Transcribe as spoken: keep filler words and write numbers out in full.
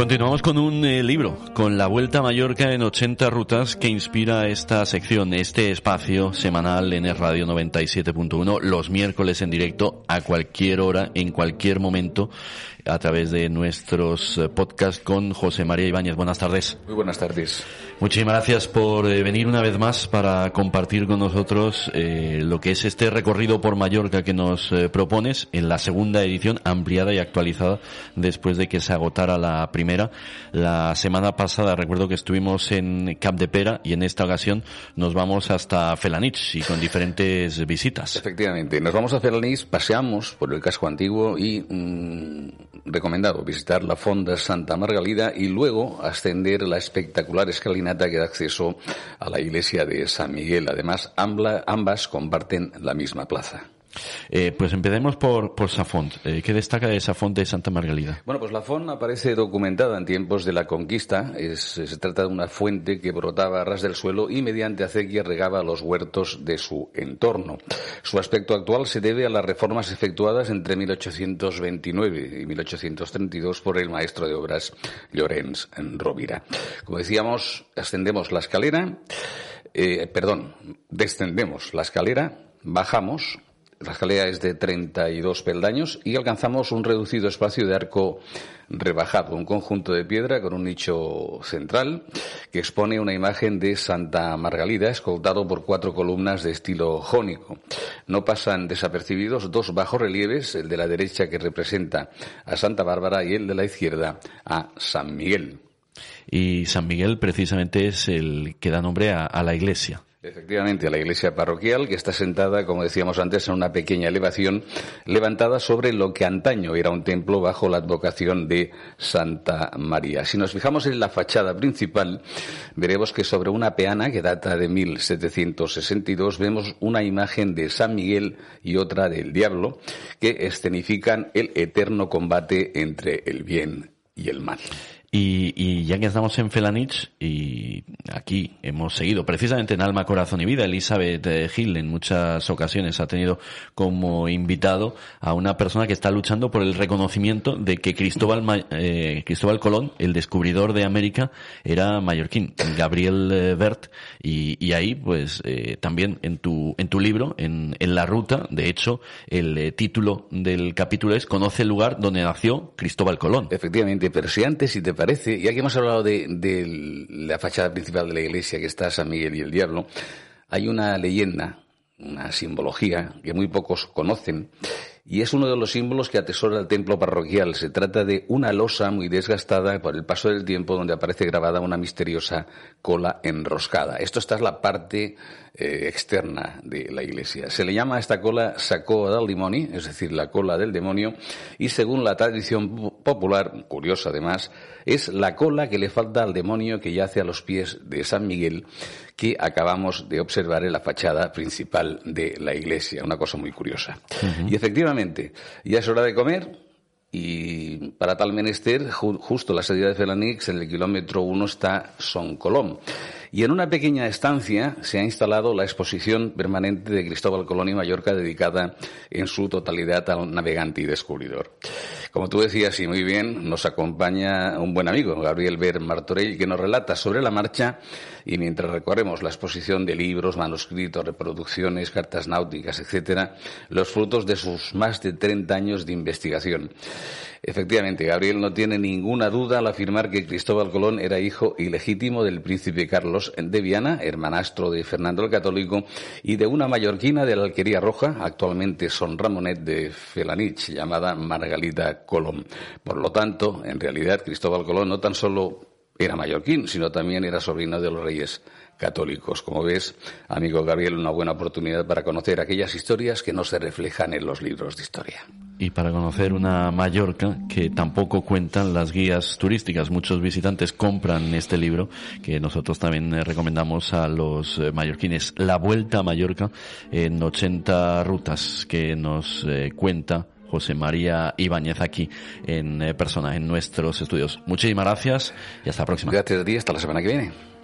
Continuamos con un eh, libro, con La Vuelta a Mallorca en ochenta rutas, que inspira esta sección, este espacio semanal en el Radio noventa y siete punto uno, los miércoles en directo, a cualquier hora, en cualquier momento, a través de nuestros eh, podcasts con José María Ibáñez. Buenas tardes. Muy buenas tardes. Muchísimas gracias por eh, venir una vez más para compartir con nosotros eh, lo que es este recorrido por Mallorca que nos eh, propones en la segunda edición, ampliada y actualizada después de que se agotara la primera. La semana pasada recuerdo que estuvimos en Capdepera y en esta ocasión nos vamos hasta Felanitx y con diferentes visitas. Efectivamente, nos vamos a Felanitx, paseamos por el casco antiguo y mmm, recomendado visitar la Fonda Santa Margalida y luego ascender la espectacular escalinata que da acceso a la iglesia de San Miguel. Además, ambla, ambas comparten la misma plaza. Eh, pues empecemos por, por Sa Font. Eh, ¿Qué destaca de Sa Font de Santa Margalida? Bueno, pues la Font aparece documentada en tiempos de la conquista. Es, se trata de una fuente que brotaba a ras del suelo y mediante acequia regaba los huertos de su entorno. Su aspecto actual se debe a las reformas efectuadas entre mil ochocientos veintinueve y mil ochocientos treinta y dos por el maestro de obras Llorenç Rovira. Como decíamos, ascendemos la escalera, eh, perdón, descendemos la escalera, bajamos. La escalera es de treinta y dos peldaños y alcanzamos un reducido espacio de arco rebajado, un conjunto de piedra con un nicho central que expone una imagen de Santa Margalida escoltado por cuatro columnas de estilo jónico. No pasan desapercibidos dos bajorrelieves, el de la derecha que representa a Santa Bárbara y el de la izquierda a San Miguel. Y San Miguel precisamente es el que da nombre a, a la iglesia. Efectivamente, a la iglesia parroquial, que está sentada, como decíamos antes, en una pequeña elevación levantada sobre lo que antaño era un templo bajo la advocación de Santa María. Si nos fijamos en la fachada principal, veremos que sobre una peana que data de mil setecientos sesenta y dos vemos una imagen de San Miguel y otra del Diablo, que escenifican el eterno combate entre el bien y el mal. Y, y ya que estamos en Felanitx, y aquí hemos seguido precisamente en Alma, Corazón y Vida, Elizabeth Gil en muchas ocasiones ha tenido como invitado a una persona que está luchando por el reconocimiento de que Cristóbal, eh, Cristóbal Colón, el descubridor de América, era mallorquín, Gabriel Bert, y, y ahí pues eh, también en tu en tu libro, en, en la ruta, de hecho, el eh, título del capítulo es Conoce el lugar donde nació Cristóbal Colón. Efectivamente, pero si antes, si te parece, ya que hemos hablado de, de la fachada principal de la iglesia, que está San Miguel y el Diablo, hay una leyenda, una simbología que muy pocos conocen, y es uno de los símbolos que atesora el templo parroquial. Se trata de una losa muy desgastada por el paso del tiempo, donde aparece grabada una misteriosa cola enroscada. Esto esta es la parte eh, externa de la iglesia. Se le llama a esta cola sacoa del dimoni, es decir, la cola del demonio, y según la tradición popular, curiosa además, es la cola que le falta al demonio que yace a los pies de San Miguel, que acabamos de observar en la fachada principal de la iglesia. Una cosa muy curiosa. Uh-huh. Y efectivamente, ya es hora de comer, y para tal menester, ju- justo la salida de Felanitx, en el kilómetro uno está Son Colom. Y en una pequeña estancia se ha instalado la exposición permanente de Cristóbal Colón y Mallorca, dedicada en su totalidad al navegante y descubridor. Como tú decías, y muy bien, nos acompaña un buen amigo, Gabriel Bert Martorell, que nos relata sobre la marcha, y mientras recorremos la exposición de libros, manuscritos, reproducciones, cartas náuticas, etcétera, los frutos de sus más de treinta años de investigación. Efectivamente, Gabriel no tiene ninguna duda al afirmar que Cristóbal Colón era hijo ilegítimo del príncipe Carlos de Viana, hermanastro de Fernando el Católico, y de una mallorquina de la Alquería Roja, actualmente Son Ramonet de Felanitx, llamada Margalida Colón. Por lo tanto, en realidad, Cristóbal Colón no tan solo era mallorquín, sino también era sobrino de los reyes católicos. Como ves, amigo Gabriel, una buena oportunidad para conocer aquellas historias que no se reflejan en los libros de historia. Y para conocer una Mallorca que tampoco cuentan las guías turísticas. Muchos visitantes compran este libro, que nosotros también eh, recomendamos a los eh, mallorquines. La Vuelta a Mallorca en ochenta rutas, que nos eh, cuenta José María Ibáñez aquí en eh, persona, en nuestros estudios. Muchísimas gracias y hasta la próxima. Gracias a ti, hasta la semana que viene.